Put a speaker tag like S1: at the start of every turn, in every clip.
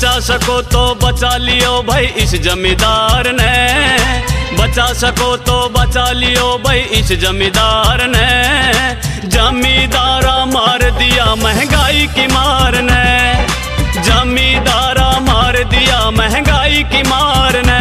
S1: बचा सको तो बचा लियो भाई इस जमींदार ने, बचा सको तो बचा लियो भाई इस जमींदार ने। जमींदारा मार दिया महंगाई की मार ने, जमींदारा मार दिया महंगाई की मार ने।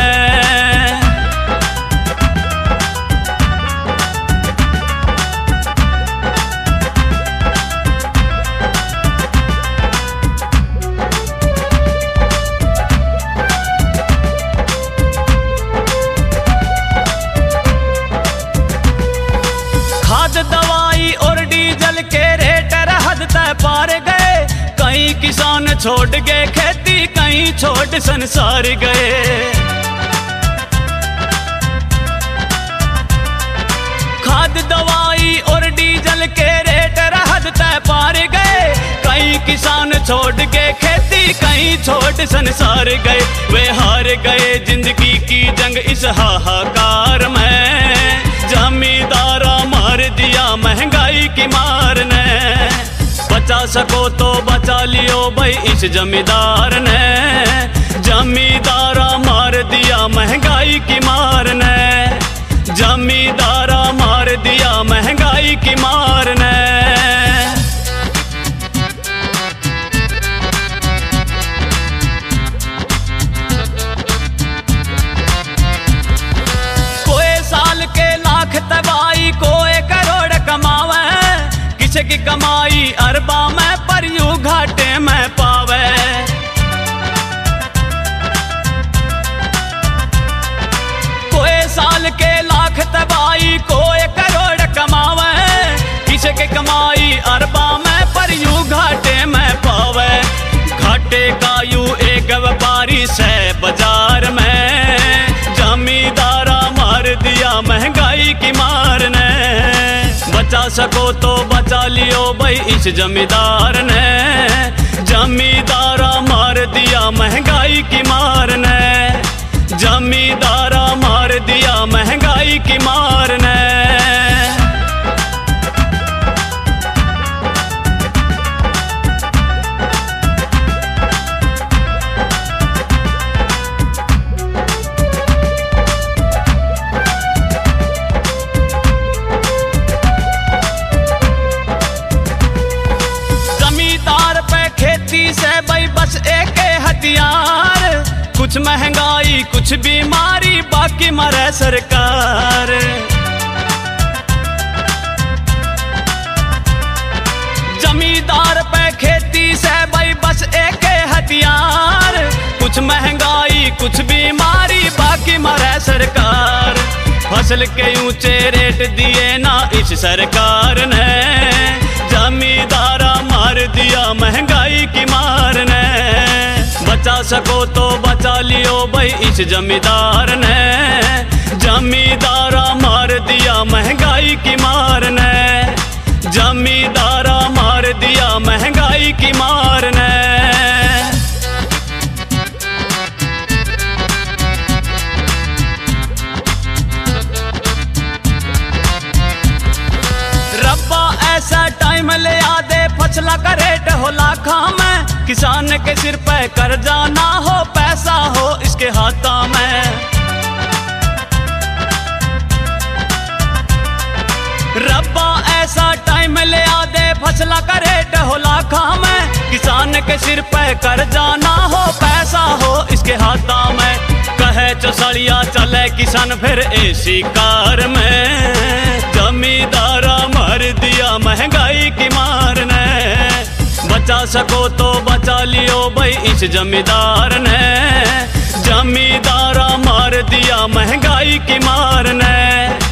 S1: खाद दवाई और डीजल के रेट हद तक पार गए, कई किसान छोड़ गए खेती, कई छोड़ संसार गए। खाद दवाई और डीजल के रेट हद तक पार गए, कई किसान छोड़ गए खेती, कई छोड़ संसार गए। वे हार गए जिंदगी की जंग इस हाहाकार में, जमींदारा मार दिया महंगाई की मार ने। बचा सको तो बचा लियो भाई इस जमींदार ने, जमींदारा मार दिया महंगाई की मार ने, जमींदारा मार दिया महंगाई की मार ने। तबाही कोई करोड़ कमावे, किसी की कमाई अरबा में पर यूं घाटे में पावे। कोई साल के लाख तबाही कोई करोड़ कमावे, किसी की कमाई अरबा में पर यूं घाटे में पावे। घाटे का यूं एक व्यापारी से बाजार में, जमींदारा मार दिया महंगाई की मार ने। बचा सको तो बचा लियो भाई इस जमींदार ने, जमींदारा मार दिया महंगाई की मार ने, जमींदारा मार दिया महंगाई की मार ने। से भाई बस एक हथियार, कुछ महंगाई कुछ बीमारी बाकी मरे सरकार। जमींदार पे खेती से भाई बस एक हथियार, कुछ महंगाई कुछ बीमारी बाकी मरे सरकार। फसल के ऊंचे रेट दिए ना इस सरकार ने, जमींदारा मार दिया महंगाई की मार ने। बचा सको तो बचा लियो भाई इस जमींदार ने, जमींदारा मार दिया महंगाई की मार ने, जमींदारा मार दिया महंगाई की मार ने। ऐसा टाइम ले आदे फसला का रेट हो लाखा में, किसान के सिर पे कर्जा ना हो पैसा हो इसके हाथा में। रब्बा ऐसा टाइम ले आदे फसला का रेट हो लाखा में, किसान के सिर पे कर्जा ना हो पैसा हो इसके हाथा में। कहे चौसड़िया चले किसान फिर ऐसी कार में, जमींदारा मार दिया महंगाई की मार ने। बचा सको तो बचा लियो भाई इस जमींदार ने, जमींदारा मार दिया महंगाई की मार ने।